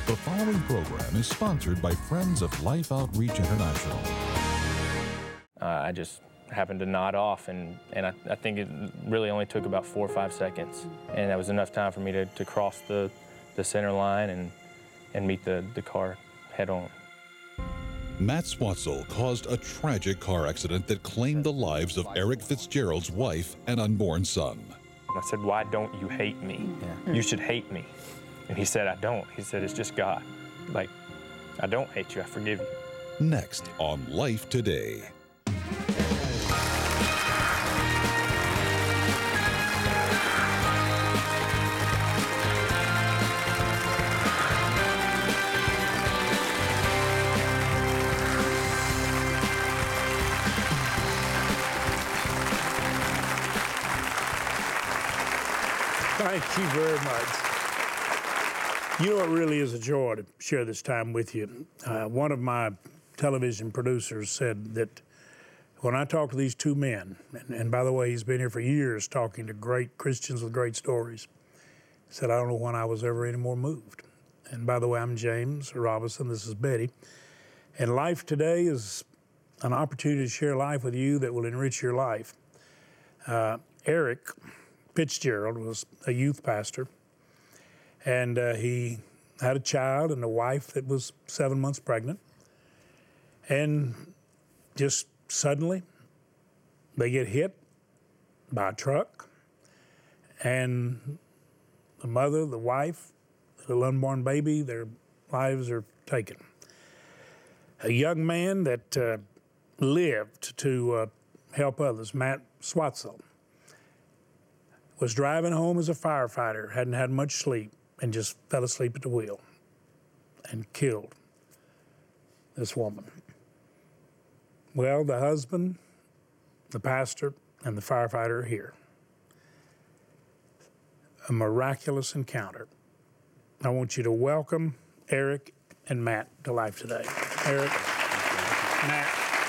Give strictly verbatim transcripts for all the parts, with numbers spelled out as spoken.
The following program is sponsored by Friends of Life Outreach International. Uh, I just happened to nod off, and, and I, I think it really only took about four or five seconds. And that was enough time for me to, to cross the, the center line and, and meet the, the car head on. Matt Swatzel caused a tragic car accident that claimed the lives of Eric Fitzgerald's wife and unborn son. I said, "Why don't you hate me? Yeah. You should hate me." And he said, "I don't." He said, "It's just God. Like, I don't hate you, I forgive you." Next on Life Today. Thank you very much. You know, it really is a joy to share this time with you. Uh, one of my television producers said that when I talk to these two men, and, and by the way, he's been here for years talking to great Christians with great stories, he said, "I don't know when I was ever any more moved." And by the way, I'm James Robinson, this is Betty. And Life Today is an opportunity to share life with you that will enrich your life. Uh, Eric Fitzgerald was a youth pastor, and uh, he had a child and a wife that was seven months pregnant. And just suddenly, they get hit by a truck, and the mother, the wife, the little unborn baby, their lives are taken. A young man that uh, lived to uh, help others, Matt Swatzel, was driving home as a firefighter, hadn't had much sleep, and just fell asleep at the wheel and killed this woman. Well, the husband, the pastor, and the firefighter are here. A miraculous encounter. I want you to welcome Eric and Matt to Life Today. Eric, Matt,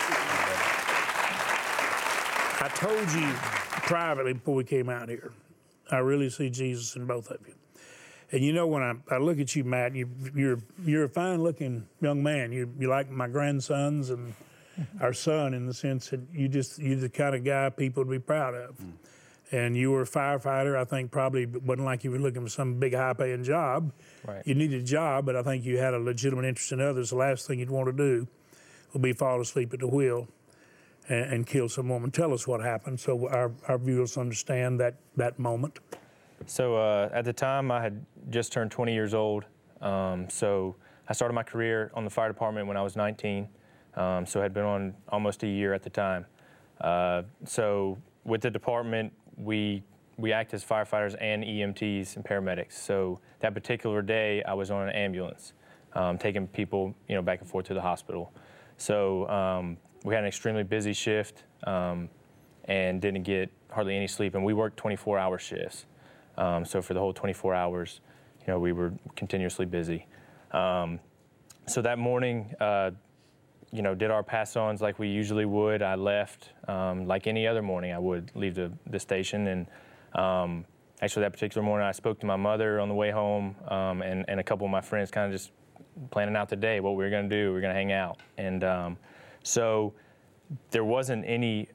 I told you privately before we came out here, I really see Jesus in both of you. And you know, when I, I look at you, Matt, you, you're you're a fine-looking young man. You you like my grandsons and our son in the sense that you just you're the kind of guy people would be proud of. Mm. And you were a firefighter. I think probably it wasn't like you were looking for some big high-paying job. Right. You needed a job, but I think you had a legitimate interest in others. The last thing you'd want to do would be fall asleep at the wheel and, and kill some woman. Tell us what happened so our, our viewers understand that, that moment. So uh, at the time, I had just turned twenty years old. Um, so I started my career on the fire department when I was nineteen. Um, so I had been on almost a year at the time. Uh, so with the department, we we act as firefighters and E M Ts and paramedics. So that particular day, I was on an ambulance, um, taking people, you know, back and forth to the hospital. So um, we had an extremely busy shift um, and didn't get hardly any sleep. And we worked twenty-four hour shifts. Um, so for the whole twenty-four hours, you know, we were continuously busy. Um, so that morning, uh, you know, did our pass-ons like we usually would. I left um, like any other morning I would leave the, the station. And um, actually that particular morning I spoke to my mother on the way home um, and, and a couple of my friends kind of just planning out the day, what we were going to do. We were going to hang out. And um, so there wasn't any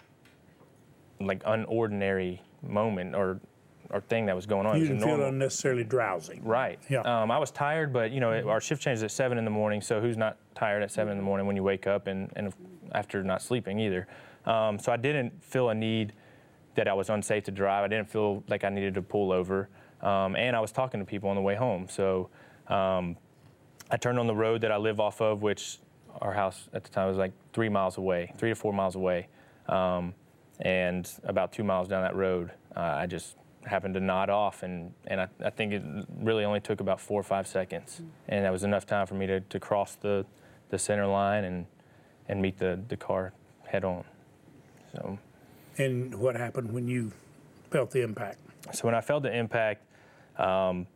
like unordinary moment or or thing that was going on. You it was didn't feel unnecessarily drowsy. Right. Yeah. Um, I was tired, but you know, it, our shift changes at seven in the morning. So who's not tired at seven in the morning when you wake up and, and after not sleeping either? Um, so I didn't feel a need that I was unsafe to drive. I didn't feel like I needed to pull over. Um, and I was talking to people on the way home. So um, I turned on the road that I live off of, which our house at the time was like three miles away, three to four miles away. Um, and about two miles down that road, uh, I just happened to nod off, and, and I, I think it really only took about four or five seconds. Mm. And that was enough time for me to, to cross the, the center line and, and meet the, the car head on. So. And what happened when you felt the impact? So when I felt the impact, um,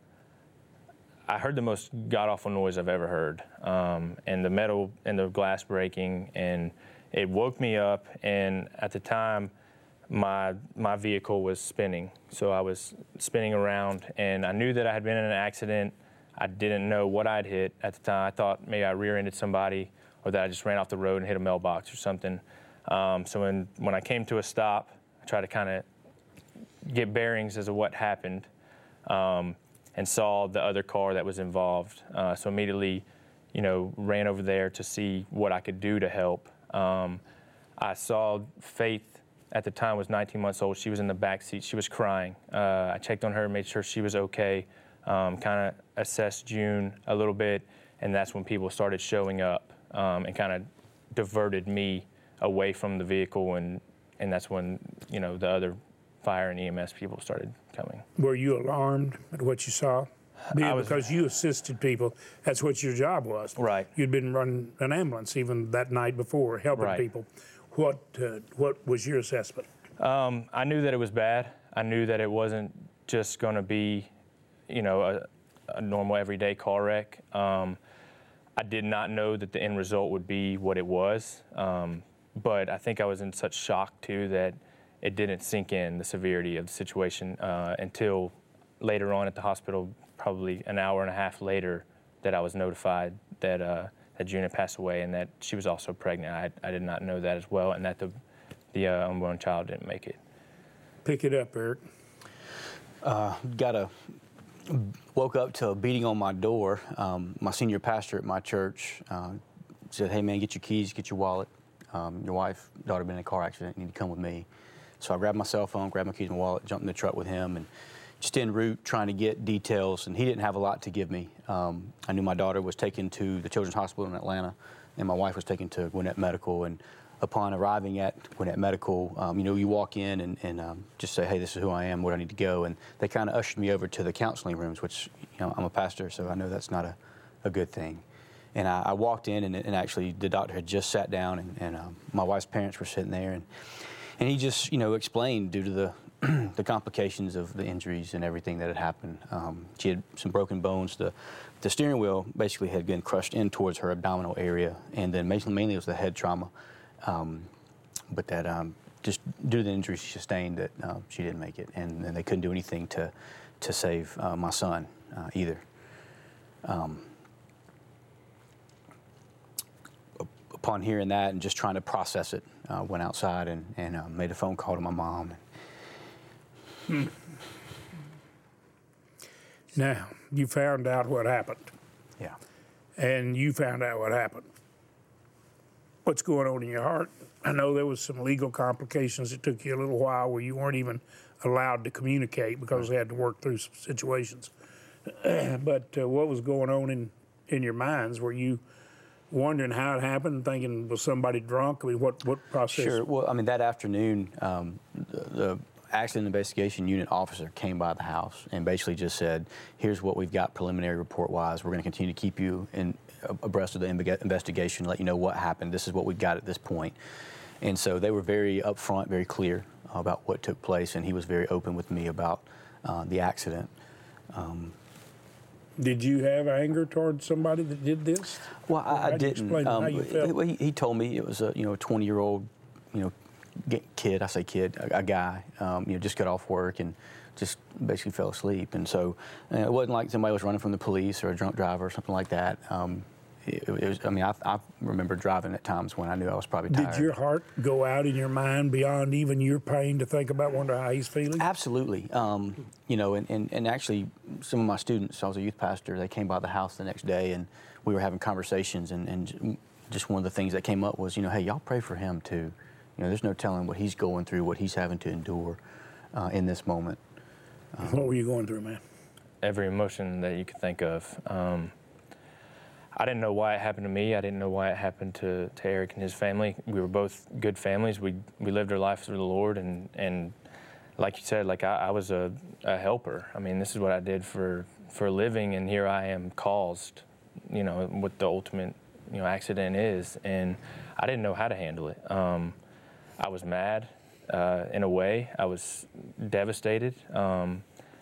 I heard the most god-awful noise I've ever heard. Um, and the metal and the glass breaking, and it woke me up, and at the time, my my vehicle was spinning. So I was spinning around, and I knew that I had been in an accident. I didn't know what I'd hit at the time. I thought maybe I rear-ended somebody or that I just ran off the road and hit a mailbox or something. Um, so when, when I came to a stop, I tried to kind of get bearings as to what happened, um, and saw the other car that was involved. Uh, so immediately, you know, ran over there to see what I could do to help. Um, I saw Faith at the time was nineteen months old. She was in the back seat. She was crying. Uh, I checked on her, made sure she was okay, um, kind of assessed June a little bit, and that's when people started showing up, um, and kind of diverted me away from the vehicle, and, and that's when, you know, the other fire and E M S people started coming. Were you alarmed at what you saw? I was, because you assisted people. That's what your job was. Right. You'd been running an ambulance even that night before, helping right. people. What uh, what was your assessment? Um, I knew that it was bad. I knew that it wasn't just going to be, you know, a, a normal everyday car wreck. Um, I did not know that the end result would be what it was. Um, but I think I was in such shock too that it didn't sink in the severity of the situation uh, until later on at the hospital, probably an hour and a half later, that I was notified that uh, that June had passed away and that she was also pregnant. I, I did not know that as well, and that the the uh, unborn child didn't make it. Pick it up, Eric. Uh, got a woke up to a beating on my door. Um, my senior pastor at my church uh, said, "Hey man, get your keys, get your wallet. Um, your wife, daughter been in a car accident. You need to come with me." So I grabbed my cell phone, grabbed my keys and my wallet, jumped in the truck with him, and just en route trying to get details. And he didn't have a lot to give me. Um, I knew my daughter was taken to the Children's Hospital in Atlanta, and my wife was taken to Gwinnett Medical. And upon arriving at Gwinnett Medical, um, you know, you walk in and, and um, just say, "Hey, this is who I am, where I need to go." And they kind of ushered me over to the counseling rooms, which, you know, I'm a pastor, so I know that's not a, a good thing. And I, I walked in, and, and actually the doctor had just sat down, and, and um, my wife's parents were sitting there, and and he just, you know, explained due to the the complications of the injuries and everything that had happened. Um, she had some broken bones. The the steering wheel basically had been crushed in towards her abdominal area, and then mainly, mainly it was the head trauma. Um, but that um, just due to the injuries she sustained, that uh, she didn't make it, and, and they couldn't do anything to to save uh, my son uh, either. Um, upon hearing that and just trying to process it, uh, went outside and, and uh, made a phone call to my mom. Hmm. Now, you found out what happened. Yeah. And you found out what happened. What's going on in your heart? I know there was some legal complications. It took you a little while where you weren't even allowed to communicate because they had to work through some situations. But uh, what was going on in, in your minds? Were you wondering how it happened, thinking, was somebody drunk? I mean, what, what process? Sure. Well, I mean, that afternoon, um, the, the accident investigation unit officer came by the house and basically just said, "Here's what we've got preliminary report-wise. We're going to continue to keep you in, abreast of the investigation, let you know what happened. This is what we've got at this point." And so they were very upfront, very clear about what took place, and he was very open with me about uh, the accident. Um, Did you have anger towards somebody that did this? Well, I, I didn't. Explain um, how you felt? He, he told me it was a you know twenty-year-old, you know, kid. I say kid, a, a guy. Um, you know, just got off work and just basically fell asleep. And so uh, it wasn't like somebody was running from the police or a drunk driver or something like that. Um, it, it was. I mean, I, I remember driving at times when I knew I was probably tired. Did your heart go out in your mind beyond even your pain to think about, wonder how he's feeling? Absolutely. Um, you know, and, and, and actually, some of my students, I was a youth pastor, they came by the house the next day and we were having conversations, and, and just one of the things that came up was, you know, hey, y'all pray for him too. You know, there's no telling what he's going through, what he's having to endure uh, in this moment. Um, what were you going through, man? Every emotion that you could think of. Um, I didn't know why it happened to me. I didn't know why it happened to, to Eric and his family. We were both good families. We we lived our life through the Lord, and, and like you said, like I, I was a, a helper. I mean, this is what I did for, for a living, and here I am caused, you know, what the ultimate, you know, accident is, and I didn't know how to handle it. Um, I was mad, uh, in a way. I was devastated. Um,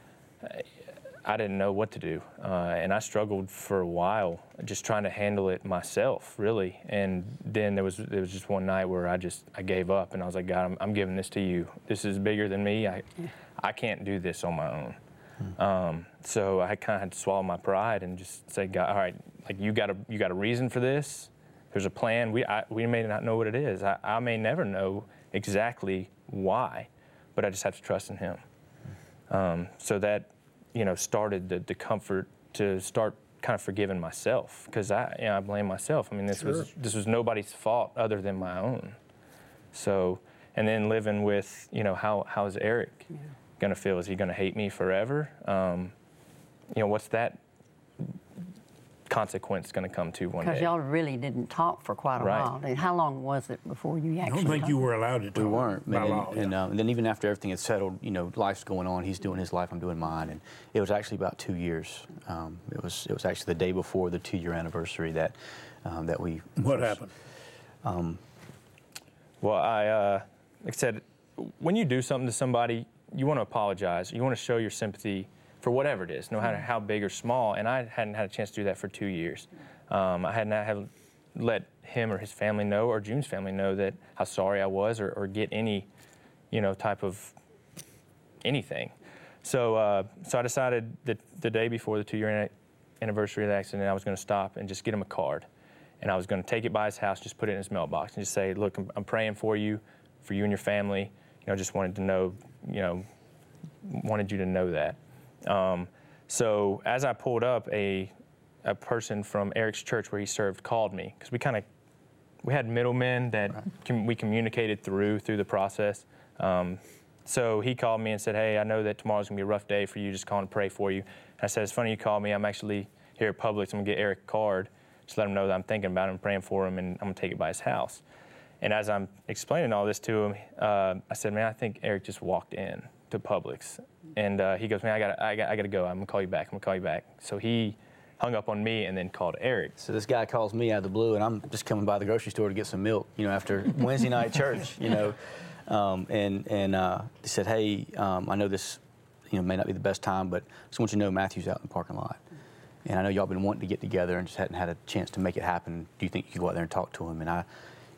I didn't know what to do, uh, and I struggled for a while just trying to handle it myself, really. And then there was there was just one night where I just I gave up, and I was like, God, I'm, I'm giving this to you. This is bigger than me. I I can't do this on my own. Um, so I kind of had to swallow my pride and just say, God, all right, like you got a you got a reason for this. There's a plan. We I, we may not know what it is. I, I may never know exactly why, but I just have to trust in Him. Um, so that, you know, started the, the comfort to start kind of forgiving myself, because I, you know, I blame myself. I mean, this Sure. was this was nobody's fault other than my own. So, and then living with, you know, how how is Eric yeah. gonna feel? Is he gonna hate me forever? Um, you know, what's that consequence going to come to one day? Because y'all really didn't talk for quite a Right. while. And how long was it before you actually I don't think talked? you were allowed to talk. We weren't. By and, law, and, yeah. uh, and then even after everything had settled, you know, life's going on. He's doing his life. I'm doing mine. And it was actually about two years. Um, it was it was actually the day before the two-year anniversary that um, that we. What first, happened? Um, well, I, uh, like I said, when you do something to somebody, you want to apologize. You want to show your sympathy for whatever it is, no matter how big or small. And I hadn't had a chance to do that for two years. Um, I had not have let him or his family know, or June's family know, that how sorry I was, or, or get any, you know, type of anything. So, uh, so I decided that the day before the two-year anniversary of the accident, I was going to stop and just get him a card, and I was going to take it by his house, just put it in his mailbox, and just say, "Look, I'm, I'm praying for you, for you and your family. You know, just wanted to know, you know, wanted you to know that." Um, so as I pulled up, a a person from Eric's church where he served called me, because we kind of we had middlemen that right. com- we communicated through through the process. Um, so he called me and said, "Hey, I know that tomorrow's gonna be a rough day for you. Just calling to pray for you." And I said, "It's funny you called me. I'm actually here at Publix. I'm gonna get Eric a card. Just let him know that I'm thinking about him, praying for him, and I'm gonna take it by his house." And as I'm explaining all this to him, uh, I said, "Man, I think Eric just walked in to Publix." And uh, he goes, "Man, I gotta, I gotta, I gotta go. I'm gonna call you back. I'm gonna call you back." So he hung up on me and then called Eric. So this guy calls me out of the blue, and I'm just coming by the grocery store to get some milk, you know, after Wednesday night church, you know, um, and and uh, he said, "Hey, um, I know this, you know, may not be the best time, but I just want you to know Matthew's out in the parking lot, and I know y'all been wanting to get together and just hadn't had a chance to make it happen. Do you think you could go out there and talk to him?" And I,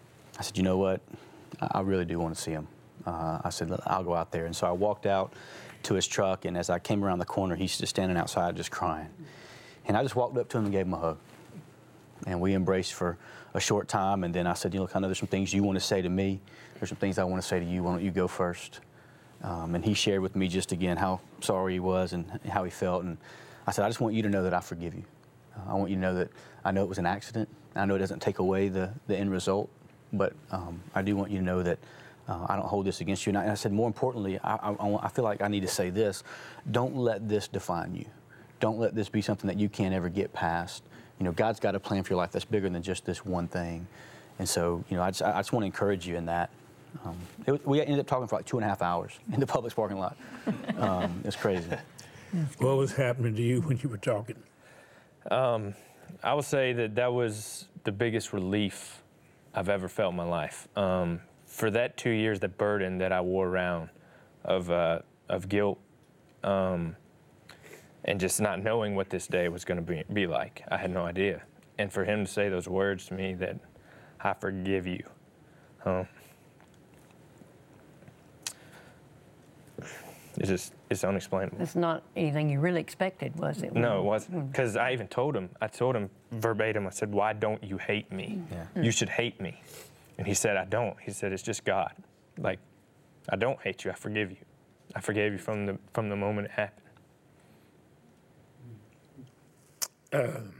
I said, "You know what? I really do want to see him." Uh, I said, "I'll go out there." And so I walked out to his truck, and as I came around the corner, he's just standing outside just crying. And I just walked up to him and gave him a hug. And we embraced for a short time, and then I said, "You know, kind of there's some things you want to say to me. There's some things I want to say to you. Why don't you go first?" Um, and he shared with me just again how sorry he was and how he felt. And I said, "I just want you to know that I forgive you. Uh, I want you to know that I know it was an accident. I know it doesn't take away the, the end result, but um, I do want you to know that Uh, I don't hold this against you." And I, and I said, more importantly, I, I, I feel like I need to say this. Don't let this define you. Don't let this be something that you can't ever get past. You know, God's got a plan for your life that's bigger than just this one thing. And so, you know, I just, I just want to encourage you in that. Um, it, we ended up talking for like two and a half hours in the Publix parking lot. Um, it's crazy. What was happening to you when you were talking? Um, I would say that that was the biggest relief I've ever felt in my life. Um, for that two years, the burden that I wore around of uh, of guilt, um, and just not knowing what this day was going to be, be like, I had no idea. And for him to say those words to me, that I forgive you, um, it's just, it's unexplainable. It's not anything you really expected, was it? No, it wasn't. Because I even told him, I told him verbatim, I said, "Why don't you hate me? Yeah. You should hate me." And he said, "I don't." He said, "It's just God. Like, I don't hate you. I forgive you. I forgave you from the from the moment it happened." Um,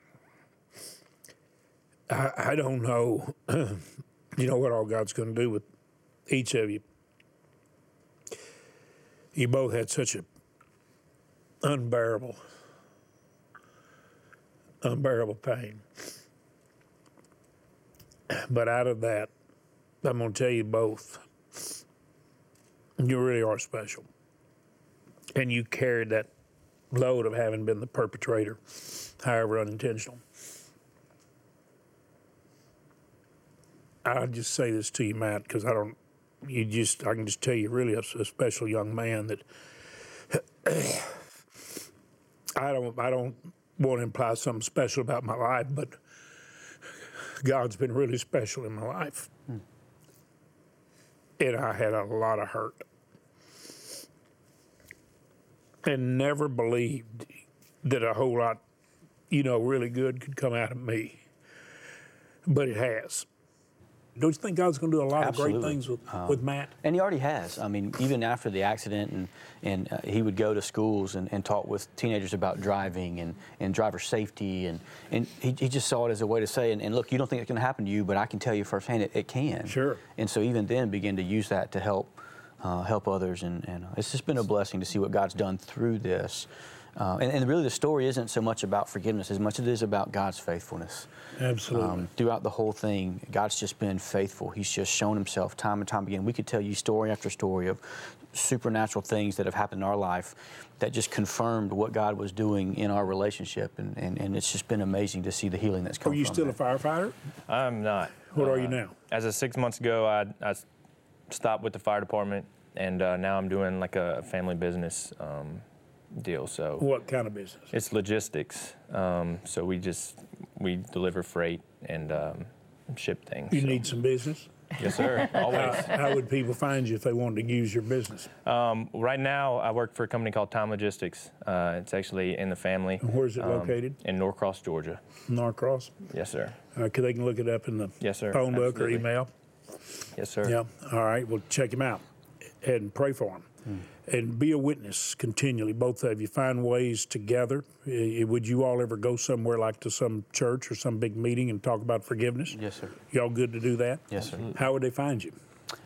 I, I don't know, you know, what all God's going to do with each of you. You both had such a unbearable, unbearable pain. But out of that, I'm going to tell you both, you really are special. And you carried that load of having been the perpetrator, however unintentional. I'll just say this to you, Matt, because I don't, you just, I can just tell you really a, a special young man that I don't, I don't want to imply something special about my life, but God's been really special in my life. Hmm. And I had a lot of hurt. and never believed that a whole lot, you know, really good could come out of me. But it has. Don't you think God's going to do a lot Absolutely. of great things with, Um, with Matt? And he already has. I mean, even after the accident, and, and uh, he would go to schools and, and talk with teenagers about driving and, and driver safety. And, and he, he just saw it as a way to say, and, and look, you don't think it's going to happen to you, but I can tell you firsthand it, it can. Sure. And so even then began to use that to help uh, help others. And, and it's just been a blessing to see what God's done through this. Uh, and, and really the story isn't so much about forgiveness as much as it is about God's faithfulness. Absolutely. Um, throughout the whole thing, God's just been faithful. He's just shown himself time and time again. We could tell you story after story of supernatural things that have happened in our life that just confirmed what God was doing in our relationship. And, and, and it's just been amazing to see the healing that's come Are you from still that. a firefighter? I'm not. What Uh, are you now? As of six months ago, I, I stopped with the fire department, and uh, now I'm doing like a family business um, deal. So What kind of business? it's logistics. Um, so we just we deliver freight and um, ship things. You so. need some business? Yes, sir. How, Always. how would people find you if they wanted to use your business? Um, right now, I work for a company called Time Logistics. Uh, it's actually in the family. And where's it um, located? In Norcross, Georgia. Norcross? Yes, sir. Uh, they can look it up in the Yes, sir. phone book Absolutely. or email. Yes, sir. Yeah. All right. Well, check him out and pray for him. And be a witness continually, both of you. Find ways together. Uh, Would you all ever go somewhere like to some church or some big meeting and talk about forgiveness? Yes, sir. Y'all good to do that? Yes, sir. How would they find you?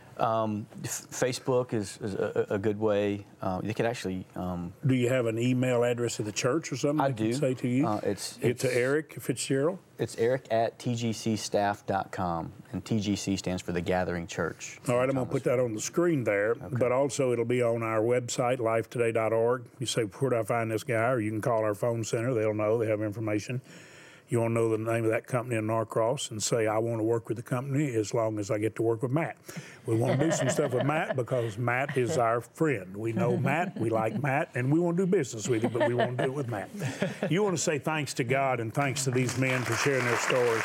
Um, f- Facebook is, is a, a good way. Uh, you could actually. Um, Do you have an email address of the church or something I they can do. say to you? Uh, it's- it's it's- Eric Fitzgerald? it's Eric at T G C staff dot com, and T G C stands for the Gathering Church. All right, I'm going to put that on the screen there, but also it'll be on our website, life today dot org. You say, where do I find this guy? Or you can call our phone center. They'll know. They have information. You want to know the name of that company in Norcross and say, I want to work with the company as long as I get to work with Matt. We want to do some stuff with Matt because Matt is our friend. We know Matt, we like Matt, and we want to do business with you, but we want to do it with Matt. You want to say thanks to God and thanks to these men for sharing their story.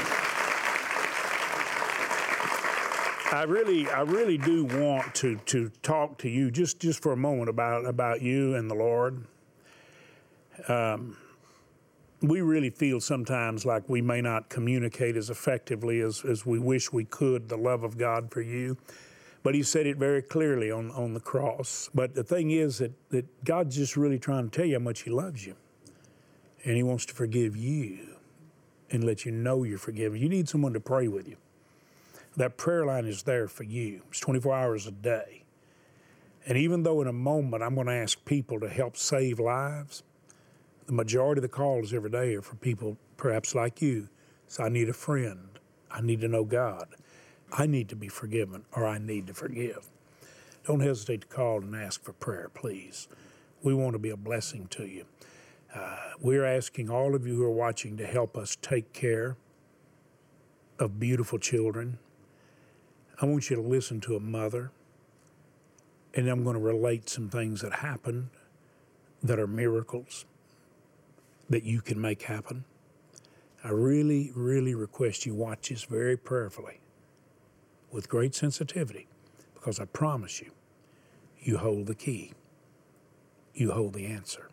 I really, I really do want to to talk to you just, just for a moment about about you and the Lord. Um, we really feel sometimes like we may not communicate as effectively as, as we wish we could the love of God for you. But he said it very clearly on, on the cross. But the thing is that, that God's just really trying to tell you how much he loves you. And he wants to forgive you and let you know you're forgiven. You need someone to pray with you. That prayer line is there for you. It's twenty-four hours a day. And even though in a moment I'm going to ask people to help save lives, the majority of the calls every day are for people perhaps like you. So I need a friend. I need to know God. I need to be forgiven, or I need to forgive. Don't hesitate to call and ask for prayer, please. We want to be a blessing to you. Uh, we're asking all of you who are watching to help us take care of beautiful children. I want you to listen to a mother, and I'm going to relate some things that happened that are miracles that you can make happen. I really, really request you watch this very prayerfully with great sensitivity, because I promise you, you hold the key. You hold the answer.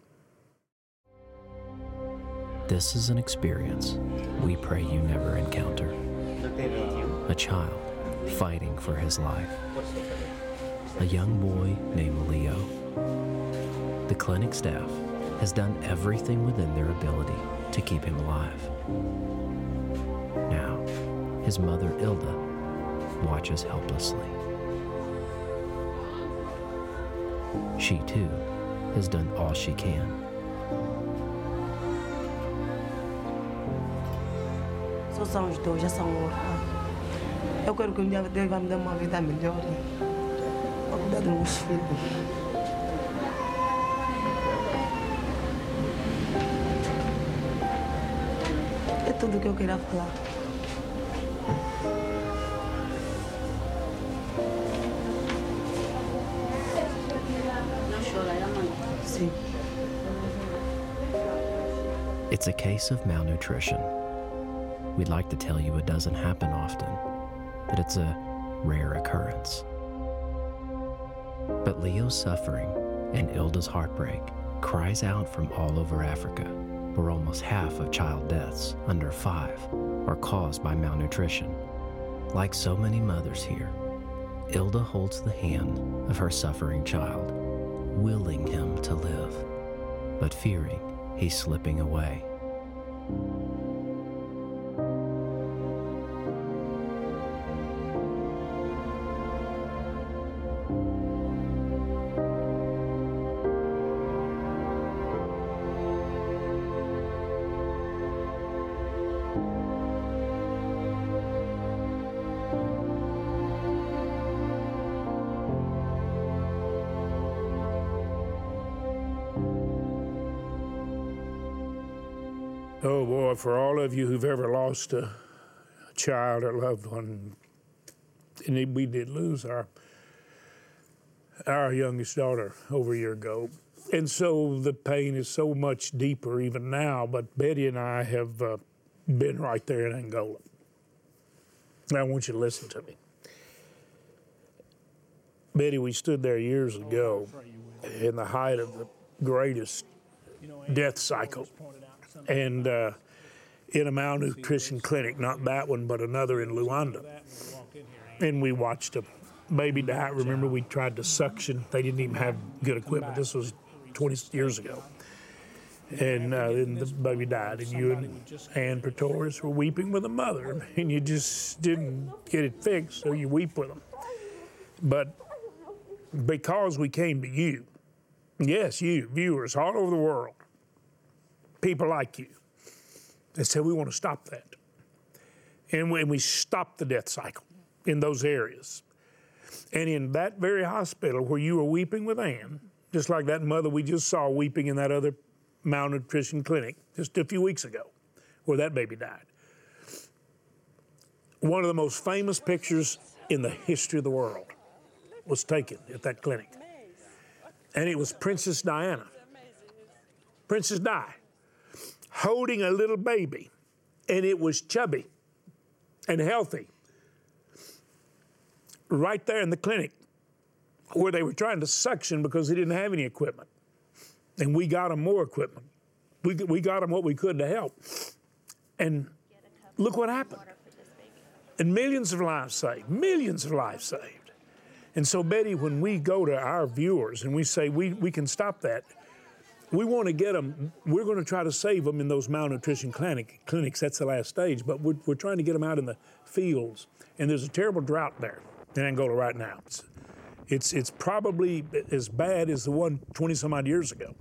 This is an experience we pray you never encounter. A child fighting for his life. A young boy named Leo. The clinic staff has done everything within their ability to keep him alive. Now, his mother, Ilda, watches helplessly. She, too, has done all she can. Só são os dois, já são orfãos. Eu quero que um dia Deus vai me dar uma vida melhor para cuidar dos meus filhos. É tudo que eu queria falar. Sim. It's a case of malnutrition. We'd like to tell you it doesn't happen often, that it's a rare occurrence. But Leo's suffering And Ilda's heartbreak cries out from all over Africa, where almost half of child deaths under five are caused by malnutrition. Like so many mothers here, Ilda holds the hand of her suffering child, willing him to live, but fearing he's slipping away. Oh boy, for all of you who've ever lost a child or loved one, and we did lose our our youngest daughter over a year ago. And so the pain is so much deeper even now, but Betty and I have uh, been right there in Angola. And I want you to listen to me. Betty, we stood there years ago in the height of the greatest death cycle. And uh, in a malnutrition clinic, not that one, but another in Luanda. And we watched a baby die. Remember, we tried to suction. They didn't even have good equipment. This was twenty years ago. And uh, then the baby died, and you and Ann Pretorius were weeping with the mother, and you just didn't get it fixed, so you weep with them. But because we came to you, yes, you, viewers all over the world, people like you, they said, we want to stop that. And when we stopped the death cycle in those areas. And in that very hospital where you were weeping with Ann, just like that mother we just saw weeping in that other malnutrition clinic just a few weeks ago, where that baby died. One of the most famous pictures in the history of the world was taken at that clinic. And it was Princess Diana, Princess Di, holding a little baby, and it was chubby and healthy, right there in the clinic where they were trying to suction because they didn't have any equipment. And we got them more equipment. We, we got them what we could to help. And look what happened. And millions of lives saved, millions of lives saved. And so, Betty, when we go to our viewers and we say we, we can stop that, we want to get them, we're going to try to save them in those malnutrition clinic, clinics. That's the last stage. But we're, we're trying to get them out in the fields. And there's a terrible drought there in Angola right now. It's, it's, it's probably as bad as the one twenty some odd years ago.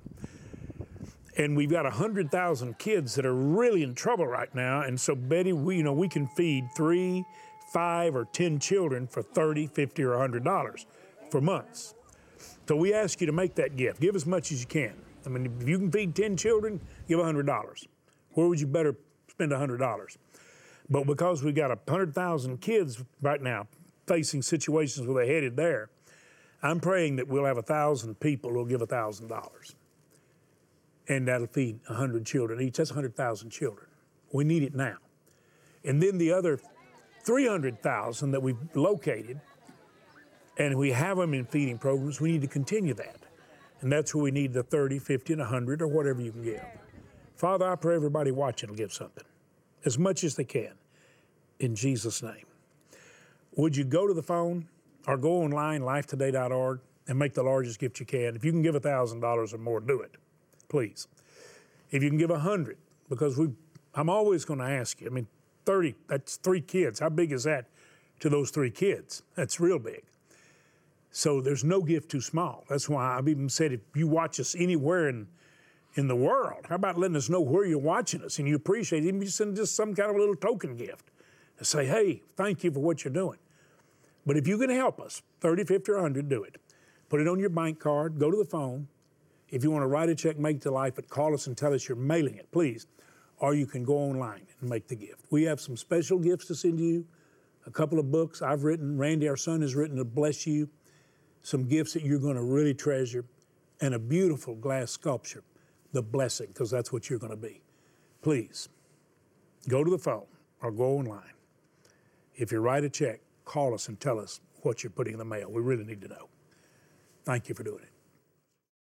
And we've got one hundred thousand kids that are really in trouble right now. And so, Betty, we, you know, we can feed three, five, or ten children for thirty, fifty, or one hundred dollars for months. So we ask you to make that gift. Give as much as you can. I mean, if you can feed ten children, give one hundred dollars. Where would you better spend one hundred dollars? But because we've got one hundred thousand kids right now facing situations where they're headed there, I'm praying that we'll have one thousand people who'll give one thousand dollars. And that'll feed one hundred children each. That's one hundred thousand children. We need it now. And then the other three hundred thousand that we've located, and we have them in feeding programs, we need to continue that. And that's where we need the thirty, fifty, and one hundred, or whatever you can give. Father, I pray everybody watching will give something, as much as they can, in Jesus' name. Would you go to the phone or go online, life today dot org, and make the largest gift you can? If you can give one thousand dollars or more, do it, please. If you can give one hundred, because we, I'm always going to ask you, I mean, thirty, that's three kids. How big is that to those three kids? That's real big. So there's no gift too small. That's why I've even said if you watch us anywhere in, in the world, how about letting us know where you're watching us and you appreciate it, even if you send just some kind of a little token gift and say, hey, thank you for what you're doing. But if you can help us, thirty, fifty, or one hundred, do it. Put it on your bank card, go to the phone. If you want to write a check, make it to life, but call us and tell us you're mailing it, please. Or you can go online and make the gift. We have some special gifts to send you, a couple of books I've written, Randy, our son, has written to bless you, some gifts that you're going to really treasure, and a beautiful glass sculpture, the blessing, because that's what you're going to be. Please, go to the phone or go online. If you write a check, call us and tell us what you're putting in the mail. We really need to know. Thank you for doing it.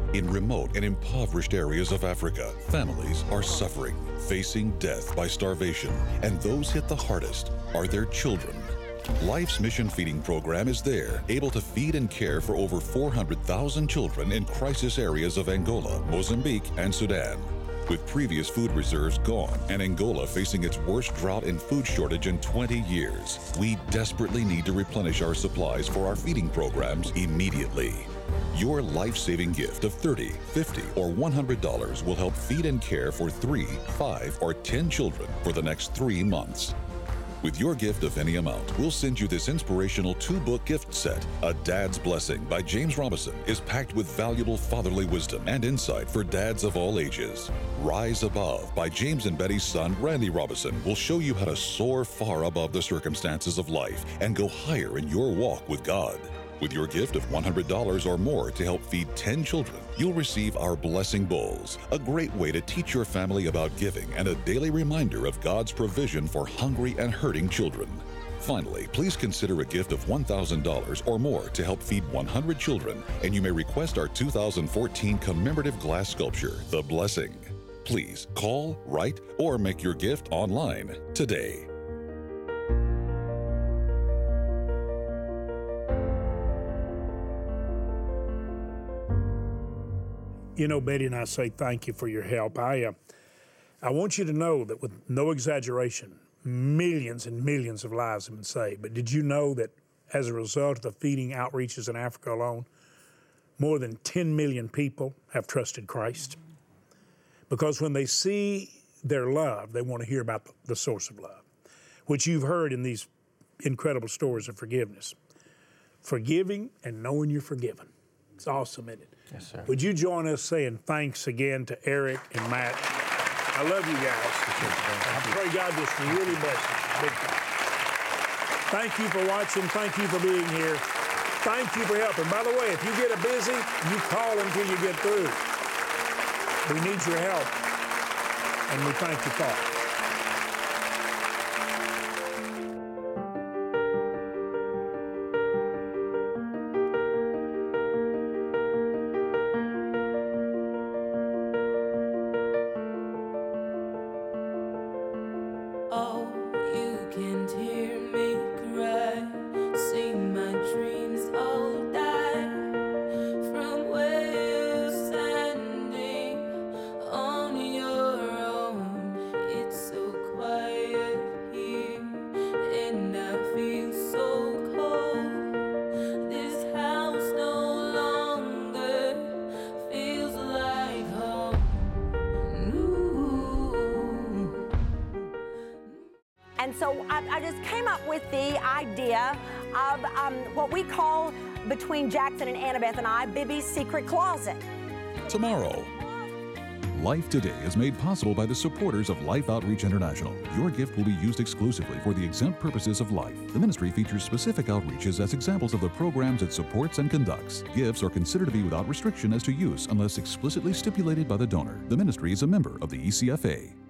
In remote and impoverished areas of Africa, families are suffering, facing death by starvation, and those hit the hardest are their children. Life's Mission Feeding Program is there, able to feed and care for over four hundred thousand children in crisis areas of Angola, Mozambique, and Sudan. With previous food reserves gone and Angola facing its worst drought and food shortage in twenty years, we desperately need to replenish our supplies for our feeding programs immediately. Your life-saving gift of thirty dollars, fifty dollars, or one hundred dollars will help feed and care for three, five, or ten children for the next three months. With your gift of any amount, we'll send you this inspirational two-book gift set. A Dad's Blessing by James Robison is packed with valuable fatherly wisdom and insight for dads of all ages. Rise Above by James and Betty's son, Randy Robison, will show you how to soar far above the circumstances of life and go higher in your walk with God. With your gift of one hundred dollars or more to help feed ten children, you'll receive our Blessing Bowls, a great way to teach your family about giving and a daily reminder of God's provision for hungry and hurting children. Finally, please consider a gift of one thousand dollars or more to help feed one hundred children, and you may request our two thousand fourteen commemorative glass sculpture, The Blessing. Please call, write, or make your gift online today. You know, Betty and I say thank you for your help. I, uh, I want you to know that with no exaggeration, millions and millions of lives have been saved. But did you know that as a result of the feeding outreaches in Africa alone, more than ten million people have trusted Christ? Because when they see their love, they want to hear about the source of love, which you've heard in these incredible stories of forgiveness. Forgiving and knowing you're forgiven. It's awesome, isn't it? Yes, sir. Would you join us saying thanks again to Eric and Matt? I love you guys. I pray God just really bless you. Big time. Thank you for watching. Thank you for being here. Thank you for helping. By the way, if you get a busy, you call until you get through. We need your help, and we thank you for it. And so I, I just came up with the idea of um, what we call, between Jackson and Annabeth and I, Bibby's Secret Closet. Tomorrow. Life Today is made possible by the supporters of Life Outreach International. Your gift will be used exclusively for the exempt purposes of life. The ministry features specific outreaches as examples of the programs it supports and conducts. Gifts are considered to be without restriction as to use unless explicitly stipulated by the donor. The ministry is a member of the E C F A.